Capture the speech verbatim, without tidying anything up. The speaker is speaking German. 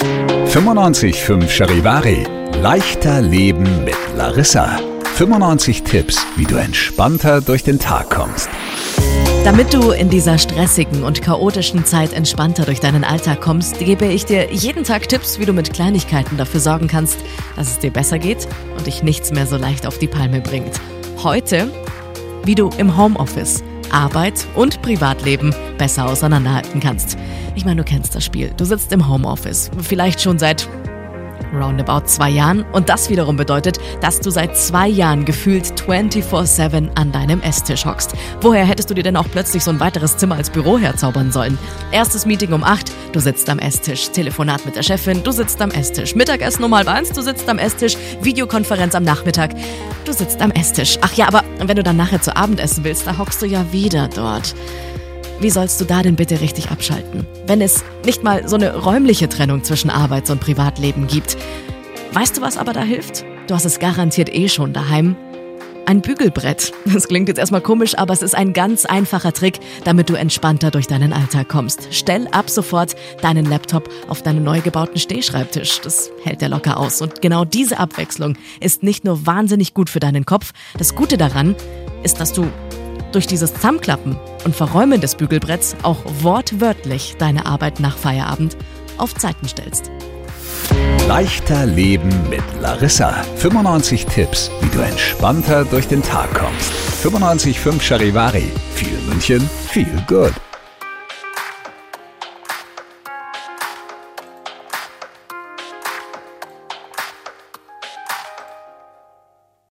fünfundneunzig Komma fünf Charivari. Leichter Leben mit Larissa. fünfundneunzig Tipps, wie du entspannter durch den Tag kommst. Damit du in dieser stressigen und chaotischen Zeit entspannter durch deinen Alltag kommst, gebe ich dir jeden Tag Tipps, wie du mit Kleinigkeiten dafür sorgen kannst, dass es dir besser geht und dich nichts mehr so leicht auf die Palme bringt. Heute, wie du im Homeoffice Arbeit und Privatleben besser auseinanderhalten kannst. Ich meine, du kennst das Spiel. Du sitzt im Homeoffice, vielleicht schon seit roundabout zwei Jahren. Und das wiederum bedeutet, dass du seit zwei Jahren gefühlt vierundzwanzig sieben an deinem Esstisch hockst. Woher hättest du dir denn auch plötzlich so ein weiteres Zimmer als Büro herzaubern sollen? Erstes Meeting um acht, du sitzt am Esstisch. Telefonat mit der Chefin, du sitzt am Esstisch. Mittagessen um halb eins, du sitzt am Esstisch. Videokonferenz am Nachmittag, du sitzt am Esstisch. Ach ja, aber wenn du dann nachher zu Abend essen willst, da hockst du ja wieder dort. Wie sollst du da denn bitte richtig abschalten, wenn es nicht mal so eine räumliche Trennung zwischen Arbeits- und Privatleben gibt? Weißt du, was aber da hilft? Du hast es garantiert eh schon daheim. Ein Bügelbrett. Das klingt jetzt erstmal komisch, aber es ist ein ganz einfacher Trick, damit du entspannter durch deinen Alltag kommst. Stell ab sofort deinen Laptop auf deinen neu gebauten Stehschreibtisch. Das hält er locker aus. Und genau diese Abwechslung ist nicht nur wahnsinnig gut für deinen Kopf. Das Gute daran ist, dass du durch dieses Zusammenklappen und Verräumen des Bügelbretts auch wortwörtlich deine Arbeit nach Feierabend auf Zeiten stellst. Leichter Leben mit Larissa. fünfundneunzig Tipps, wie du entspannter durch den Tag kommst. fünfundneunzig Komma fünf Charivari. Viel München, viel Good.